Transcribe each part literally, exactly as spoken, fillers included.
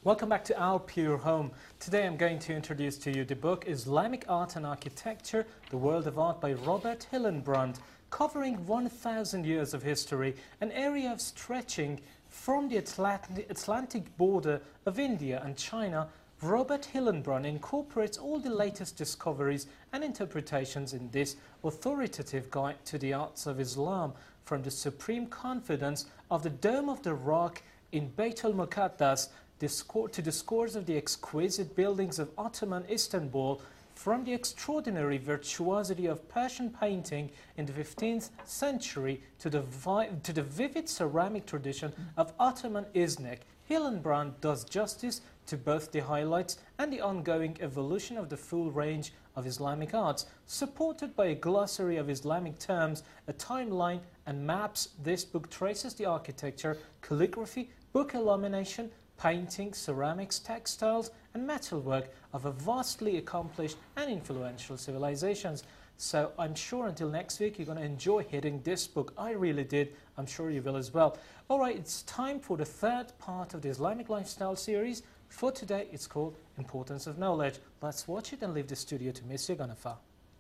Welcome back to Our Pure Home. Today I'm going to introduce to you the book Islamic Art and Architecture, The World of Art by Robert Hillenbrand, covering one thousand years of history, an area of stretching from the Atlantic, Atlantic border of India and China. Robert Hillenbrand incorporates all the latest discoveries and interpretations in this authoritative guide to the arts of Islam, from the supreme confidence of the Dome of the Rock in Beit al-Muqaddas to the scores of the exquisite buildings of Ottoman Istanbul, from the extraordinary virtuosity of Persian painting in the fifteenth century to the, vi to the vivid ceramic tradition of Ottoman Iznik. Hillenbrand does justice to both the highlights and the ongoing evolution of the full range of Islamic arts. Supported by a glossary of Islamic terms, a timeline and maps, this book traces the architecture, calligraphy, book illumination, painting, ceramics, textiles and metalwork of a vastly accomplished and influential civilizations. So I'm sure until next week you're going to enjoy hitting this book. I really did. I'm sure you will as well. All right, it's time for the third part of the Islamic Lifestyle series. For today, it's called Importance of Knowledge. Let's watch it and leave the studio to Miss Yaganafa.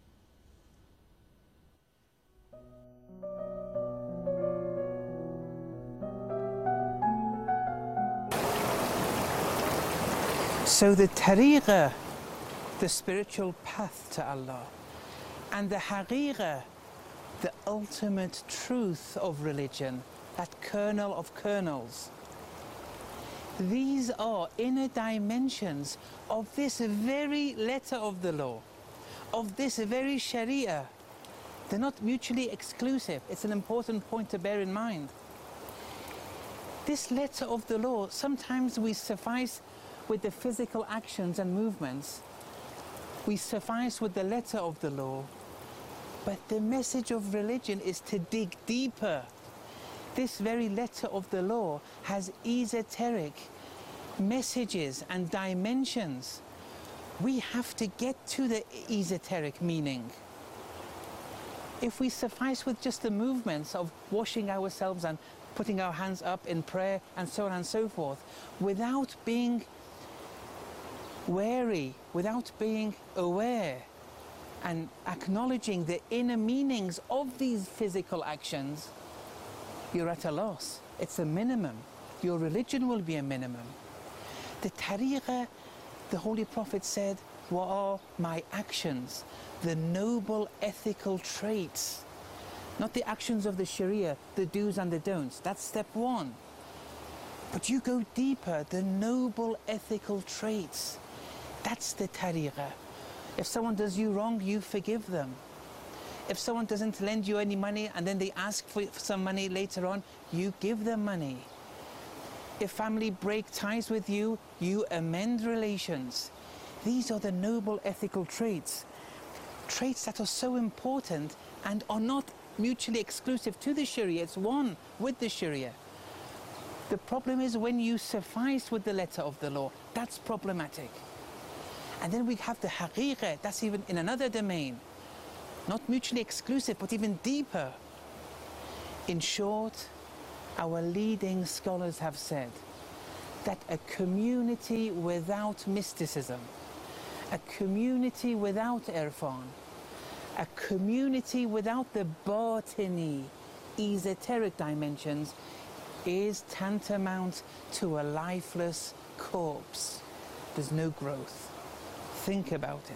So the tariqah, the spiritual path to Allah, and the haqiqah, the ultimate truth of religion, that kernel of kernels. These are inner dimensions of this very letter of the law, of this very sharia. They're not mutually exclusive. It's an important point to bear in mind. This letter of the law, sometimes we suffice with the physical actions and movements. We suffice with the letter of the law. But the message of religion is to dig deeper. This very letter of the law has esoteric messages and dimensions. We have to get to the esoteric meaning. If we suffice with just the movements of washing ourselves and putting our hands up in prayer and so on and so forth, without being wary, without being aware and acknowledging the inner meanings of these physical actions, you're at a loss. It's a minimum. Your religion will be a minimum. The tariqah, the Holy Prophet said, what are my actions? The noble ethical traits. Not the actions of the Sharia, the do's and the don'ts. That's step one. But you go deeper, the noble ethical traits. That's the tariqah. If someone does you wrong, you forgive them. If someone doesn't lend you any money and then they ask for some money later on, you give them money. If family break ties with you, you amend relations. These are the noble ethical traits. Traits that are so important and are not mutually exclusive to the Sharia. It's one with the Sharia. The problem is when you suffice with the letter of the law, that's problematic. And then we have the haqiqah, that's even in another domain. Not mutually exclusive, but even deeper. In short, our leading scholars have said that a community without mysticism, a community without irfan, a community without the batini, esoteric dimensions, is tantamount to a lifeless corpse. There's no growth. Think about it.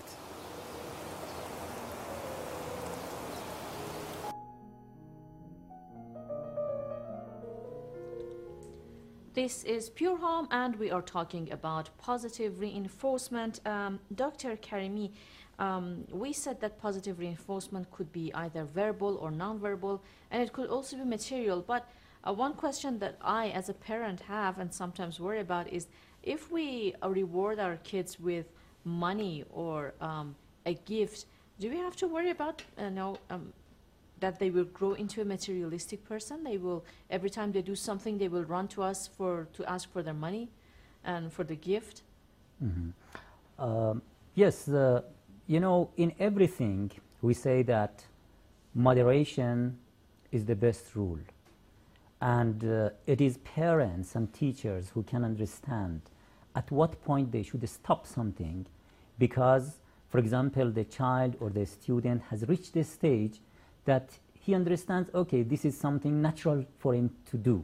This is Pure Home and we are talking about positive reinforcement. Um, Doctor Karimi, um, we said that positive reinforcement could be either verbal or non-verbal, and it could also be material. But uh, one question that I as a parent have and sometimes worry about is if we uh, reward our kids with money or um, a gift, do we have to worry about uh, no, um, that they will grow into a materialistic person? They will, every time they do something, they will run to us for to ask for their money and for the gift? Mm-hmm. um, yes, uh, you know, in everything we say that moderation is the best rule. And uh, it is parents and teachers who can understand at what point they should stop something, because, for example, the child or the student has reached a stage that he understands, okay, this is something natural for him to do.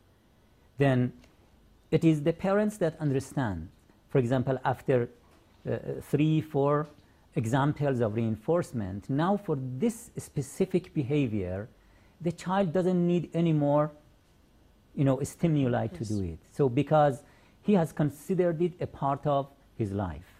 Then it is the parents that understand. For example, after uh, three, four examples of reinforcement, now for this specific behavior, the child doesn't need any more, you know, stimuli yes. to do it. So because he has considered it a part of his life.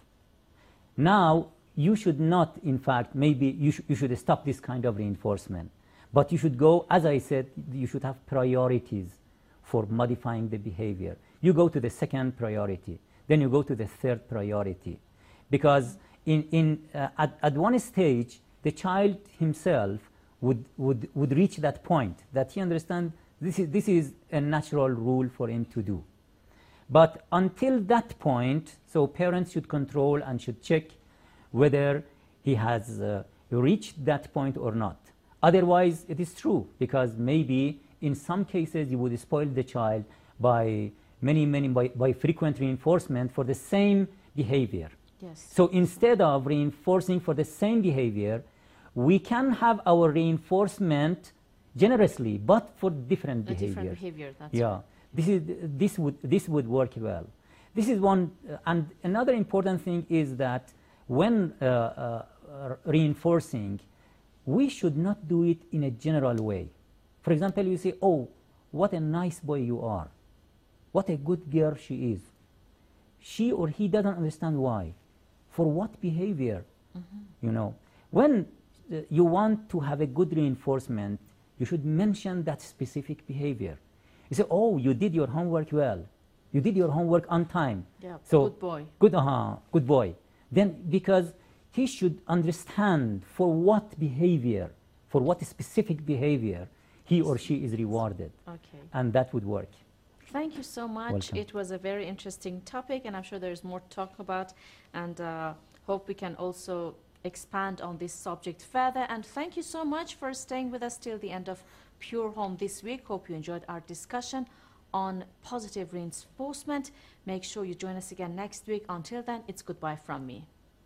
Now, you should not, in fact, maybe you, sh you should stop this kind of reinforcement. But you should go, as I said, you should have priorities for modifying the behavior. You go to the second priority, then you go to the third priority. Because in, in, uh, at, at one stage, the child himself would, would, would reach that point, that he understands this is, this is a natural rule for him to do. But until that point, so parents should control and should check whether he has uh, reached that point or not. Otherwise, it is true, because maybe in some cases you would spoil the child by many, many, by, by frequent reinforcement for the same behavior. Yes. So instead of reinforcing for the same behavior, we can have our reinforcement generously, but for different A behaviors. different behavior, that's yeah. right. This, is, this, would, this would work well. This is one, uh, and another important thing is that when uh, uh, reinforcing, we should not do it in a general way. For example, you say, oh, what a nice boy you are. What a good girl she is. She or he doesn't understand why. For what behavior? Mm-hmm. You know, when uh, you want to have a good reinforcement, you should mention that specific behavior. You say, oh, you did your homework well. You did your homework on time. Yeah, so good boy. Good, uh-huh, good boy. Then, because he should understand for what behavior, for what specific behavior he or she is rewarded. Okay. And that would work. Thank you so much. Welcome. It was a very interesting topic, and I'm sure there's more to talk about, and uh, hope we can also expand on this subject further. And thank you so much for staying with us till the end of Pure Home this week. Hope you enjoyed our discussion on positive reinforcement. Make sure you join us again next week. Until then, it's goodbye from me.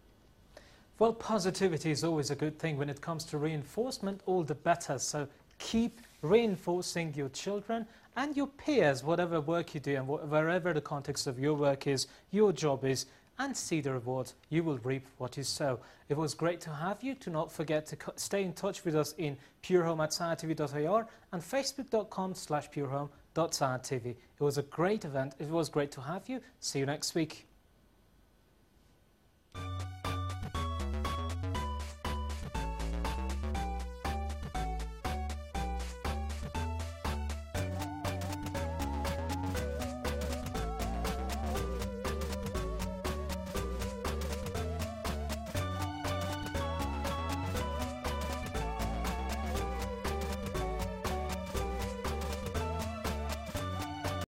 Well, positivity is always a good thing. When it comes to reinforcement, all the better. So keep reinforcing your children and your peers, whatever work you do and wh wherever the context of your work is, your job is, and see the rewards. You will reap what you sow. It was great to have you. Do not forget to stay in touch with us in purehome at sad t v dot i r and facebook dot com slash purehome dot sad t v. It was a great event. It was great to have you. See you next week.